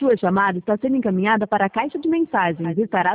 Sua chamada está sendo encaminhada para a caixa de mensagens e estará